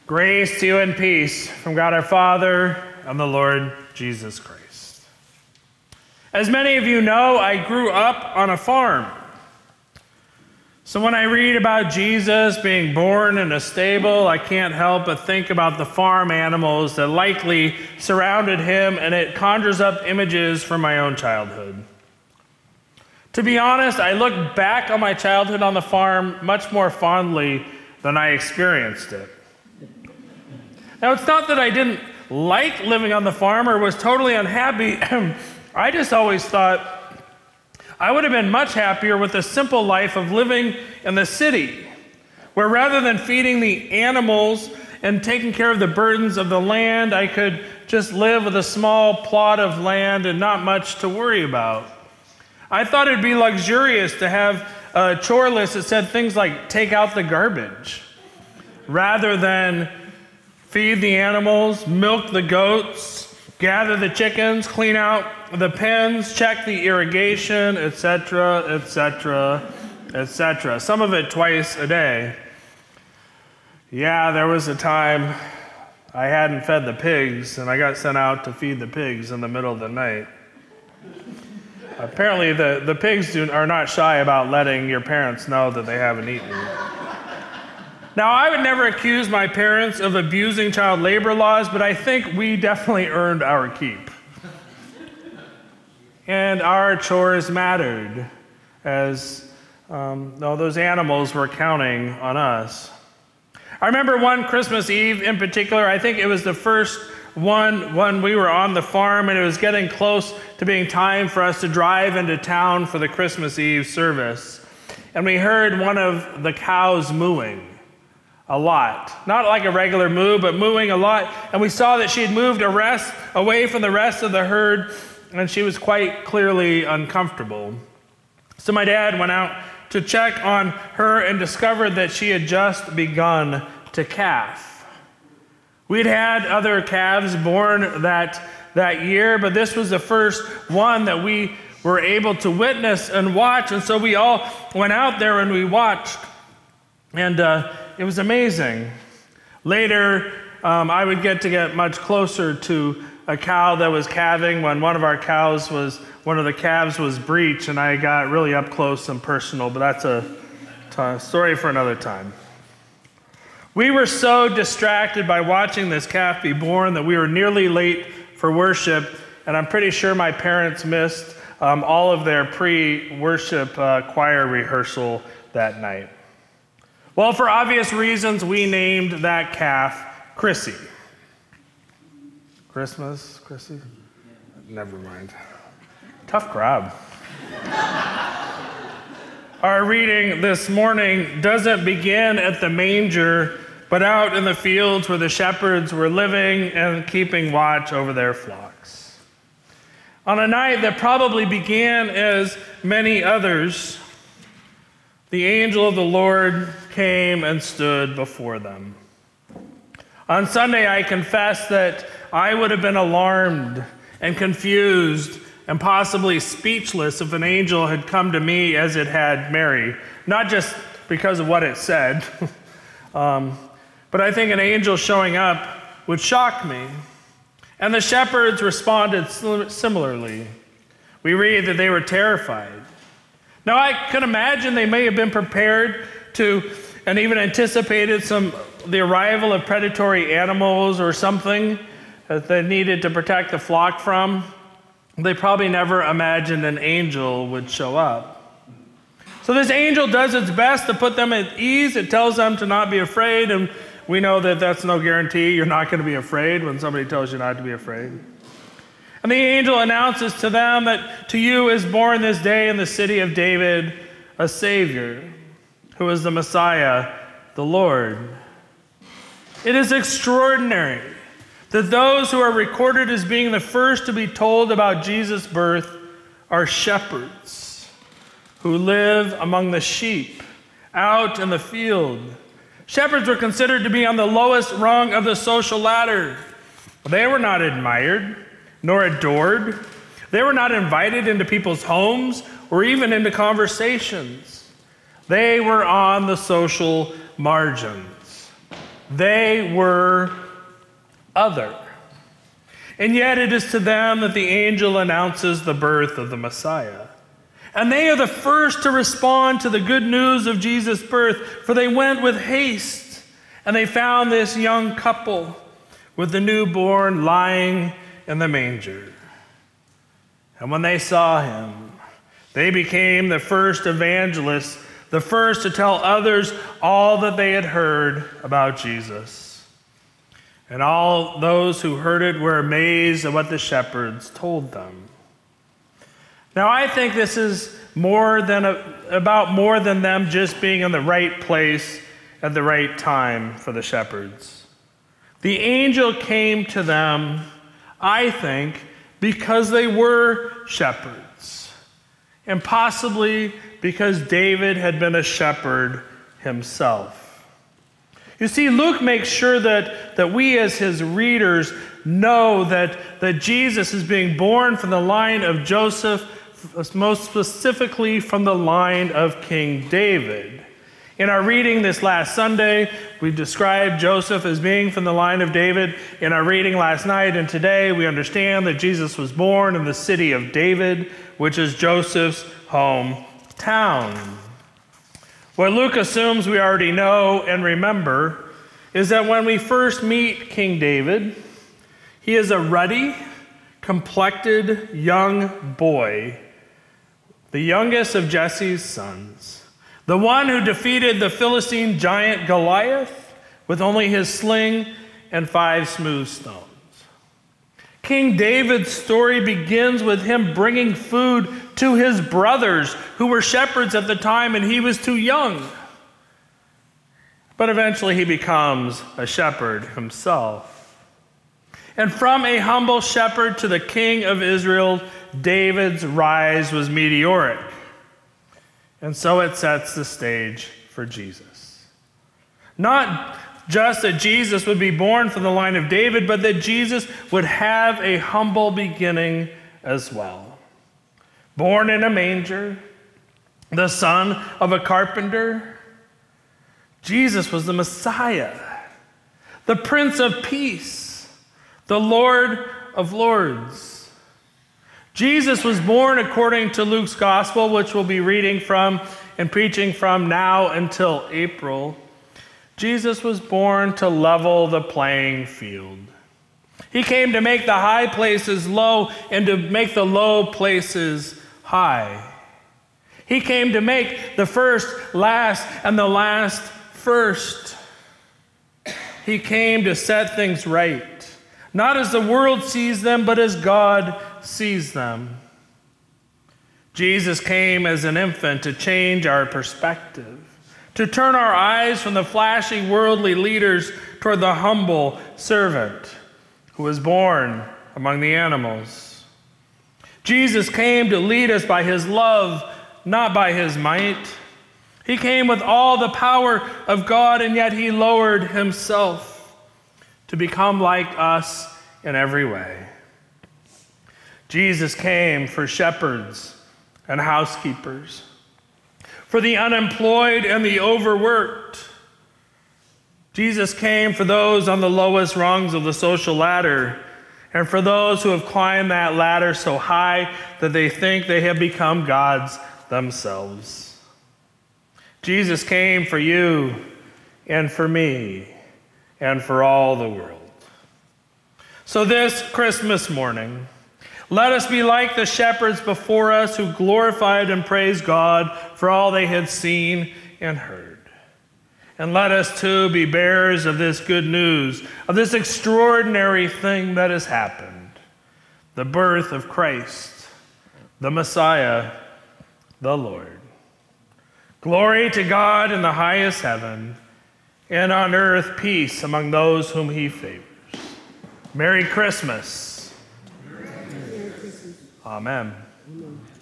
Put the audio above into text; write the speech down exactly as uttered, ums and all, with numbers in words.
Grace to you and peace from God our Father and the Lord Jesus Christ. As many of you know, I grew up on a farm. So when I read about Jesus being born in a stable, I can't help but think about the farm animals that likely surrounded him, and it conjures up images from my own childhood. To be honest, I look back on my childhood on the farm much more fondly than I experienced it. Now, it's not that I didn't like living on the farm or was totally unhappy. I just always thought I would have been much happier with the simple life of living in the city, where rather than feeding the animals and taking care of the burdens of the land, I could just live with a small plot of land and not much to worry about. I thought it'd be luxurious to have a chore list that said things like take out the garbage, rather than feed the animals, milk the goats, gather the chickens, clean out the pens, check the irrigation, et cetera, et cetera, et cetera. Some of it twice a day. Yeah, there was a time I hadn't fed the pigs, and I got sent out to feed the pigs in the middle of the night. Apparently, the, the pigs do, are not shy about letting your parents know that they haven't eaten. Now, I would never accuse my parents of abusing child labor laws, but I think we definitely earned our keep. And our chores mattered, as um, though those animals were counting on us. I remember one Christmas Eve in particular. I think it was the first one when we were on the farm, and it was getting close to being time for us to drive into town for the Christmas Eve service. And we heard one of the cows mooing. A lot. Not like a regular moo, but mooing a lot. And we saw that she had moved a rest away from the rest of the herd, and she was quite clearly uncomfortable. So my dad went out to check on her and discovered that she had just begun to calf. We'd had other calves born that, that year, but this was the first one that we were able to witness and watch. And so we all went out there and we watched. And uh, it was amazing. Later, um, I would get to get much closer to a cow that was calving when one of our cows was, one of the calves was breech, and I got really up close and personal, but that's a t- story for another time. We were so distracted by watching this calf be born that we were nearly late for worship, and I'm pretty sure my parents missed um, all of their pre-worship uh, choir rehearsal that night. Well, for obvious reasons, we named that calf Chrissy. Christmas, Chrissy? Never mind. Tough crowd. Our reading this morning doesn't begin at the manger, but out in the fields where the shepherds were living and keeping watch over their flocks. On a night that probably began as many others, the angel of the Lord came and stood before them. On Sunday, I confess that I would have been alarmed and confused and possibly speechless if an angel had come to me as it had Mary, not just because of what it said, um, but I think an angel showing up would shock me. And the shepherds responded similarly. We read that they were terrified. Now, I could imagine they may have been prepared to, and even anticipated some the arrival of predatory animals or something that they needed to protect the flock from. They probably never imagined an angel would show up. So this angel does its best to put them at ease. It tells them to not be afraid, and we know that that's no guarantee. You're not going to be afraid when somebody tells you not to be afraid. And the angel announces to them that to you is born this day in the city of David a Savior, who is the Messiah, the Lord. It is extraordinary that those who are recorded as being the first to be told about Jesus' birth are shepherds who live among the sheep out in the field. Shepherds were considered to be on the lowest rung of the social ladder. They were not admired nor adored. They were not invited into people's homes or even into conversations. They were on the social margins. They were other. And yet it is to them that the angel announces the birth of the Messiah. And they are the first to respond to the good news of Jesus' birth, for they went with haste, and they found this young couple with the newborn lying in the manger. And when they saw him, they became the first evangelists, the first to tell others all that they had heard about Jesus. And all those who heard it were amazed at what the shepherds told them. Now, I think this is more than a, about more than them just being in the right place at the right time for the shepherds. The angel came to them, I think, because they were shepherds, and possibly because David had been a shepherd himself. You see, Luke makes sure that, that we as his readers know that, that Jesus is being born from the line of Joseph, most specifically from the line of King David. In our reading this last Sunday, we described Joseph as being from the line of David. In our reading last night and today, we understand that Jesus was born in the city of David, which is Joseph's hometown. What Luke assumes we already know and remember is that when we first meet King David, he is a ruddy, complected young boy, the youngest of Jesse's sons, the one who defeated the Philistine giant Goliath with only his sling and five smooth stones. King David's story begins with him bringing food to his brothers who were shepherds at the time, and he was too young. But eventually he becomes a shepherd himself. And from a humble shepherd to the king of Israel, David's rise was meteoric. And so it sets the stage for Jesus. Not just that Jesus would be born from the line of David, but that Jesus would have a humble beginning as well. Born in a manger, the son of a carpenter, Jesus was the Messiah, the Prince of Peace, the Lord of Lords. Jesus was born according to Luke's gospel, which we'll be reading from and preaching from now until April. Jesus was born to level the playing field. He came to make the high places low and to make the low places high. He came to make the first last and the last first. He came to set things right, not as the world sees them, but as God sees them. Jesus came as an infant to change our perspective, to turn our eyes from the flashy worldly leaders toward the humble servant who was born among the animals. Jesus came to lead us by his love, not by his might. He came with all the power of God, and yet he lowered himself to become like us in every way. Jesus came for shepherds and housekeepers, for the unemployed and the overworked. Jesus came for those on the lowest rungs of the social ladder, and for those who have climbed that ladder so high that they think they have become gods themselves. Jesus came for you and for me and for all the world. So this Christmas morning, let us be like the shepherds before us who glorified and praised God for all they had seen and heard. And let us too be bearers of this good news, of this extraordinary thing that has happened, the birth of Christ, the Messiah, the Lord. Glory to God in the highest heaven, and on earth peace among those whom he favors. Merry Christmas. Merry Christmas. Amen. Amen.